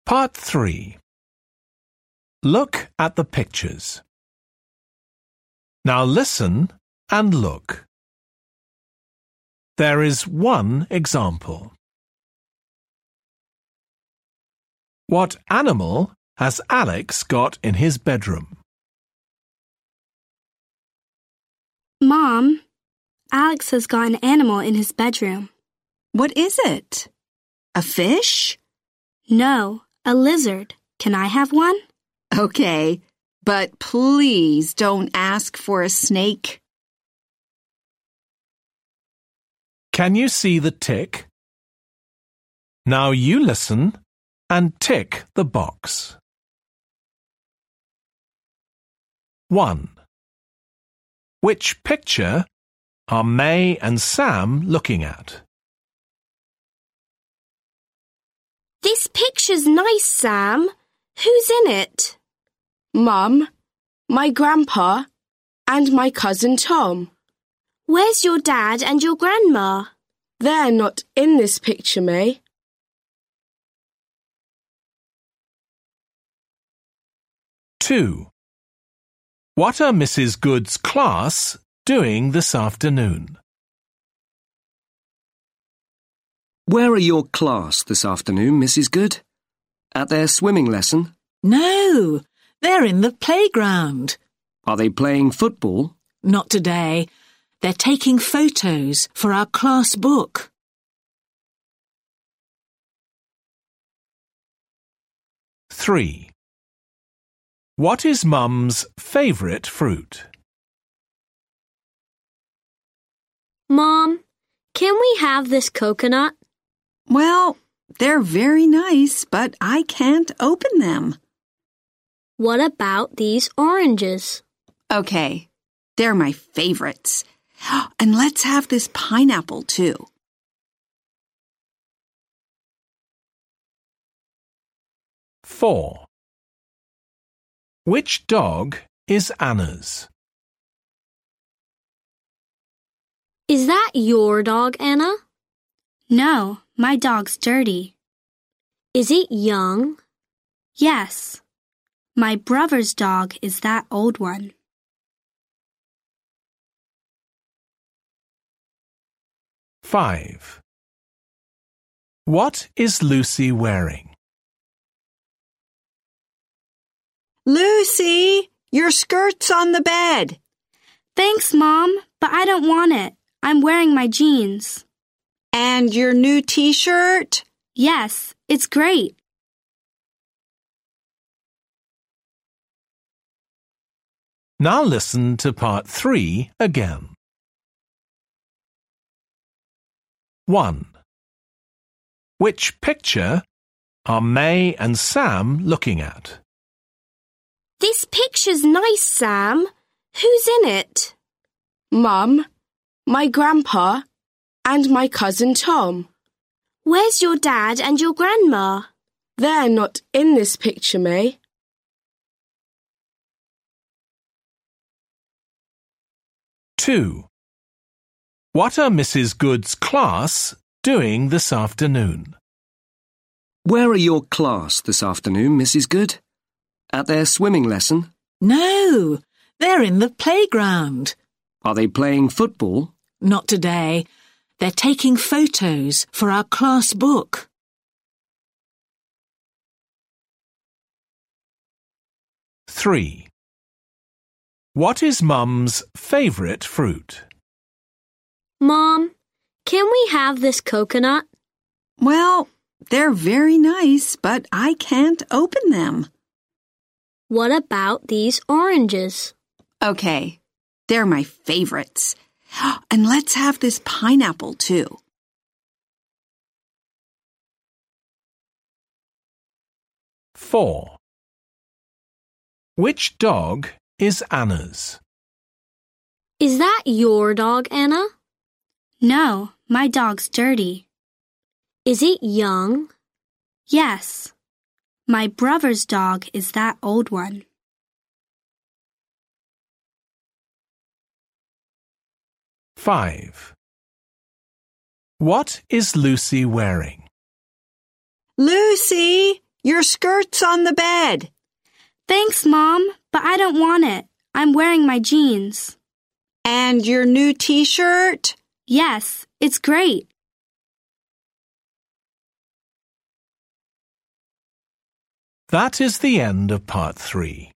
Part 3. Look at the pictures. Now listen and look. There is one example. What animal has Alex got in his bedroom? Mom, Alex has got an animal in his bedroom. What is it? A fish? No, a lizard. Can I have one? Okay, but please don't ask for a snake. Can you see the tick? Now you listen and tick the box. 1. Which picture are May and Sam looking at? This picture's nice, Sam. Who's in it? Mum, my grandpa, and my cousin Tom. Where's your dad and your grandma? They're not in this picture, May. Two. What are Mrs. Good's class doing this afternoon? Where are your class this afternoon, Mrs. Good? At their swimming lesson? No, they're in the playground. Are they playing football? Not today. They're taking photos for our class book. 3. What is Mum's favourite fruit? Mom, can we have this coconut? Well, they're very nice, but I can't open them. What about these oranges? Okay, they're my favorites. And let's have this pineapple too. 4. Which dog is Anna's? Is that your dog, Anna? No, my dog's dirty. Is it young? Yes. My brother's dog is that old one. 5. What is Lucy wearing? Lucy, your skirt's on the bed. Thanks, Mom, but I don't want it. I'm wearing my jeans. And your new t-shirt? Yes, it's great. Now listen to part 3 again. 1. Which picture are May and Sam looking at? This picture's nice, Sam. Who's in it? Mum, my grandpa, and my cousin Tom. Where's your dad and your grandma? They're not in this picture, May. 2. What are Mrs. Good's class doing this afternoon? Where are your class this afternoon, Mrs. Good? At their swimming lesson? No, they're in the playground. Are they playing football? Not today. They're taking photos for our class book. 3. What is Mum's favourite fruit? Mom, can we have this coconut? Well, they're very nice, but I can't open them. What about these oranges? Okay, they're my favorites. And let's have this pineapple too. 4. Which dog is Anna's? Is that your dog, Anna? No, my dog's dirty. Is it young? Yes. My brother's dog is that old one. 5. What is Lucy wearing? Lucy, Your skirt's on the bed. Thanks, Mom, but I don't want it. I'm wearing my jeans. And your new t-shirt? Yes, it's great. That is the end of part 3.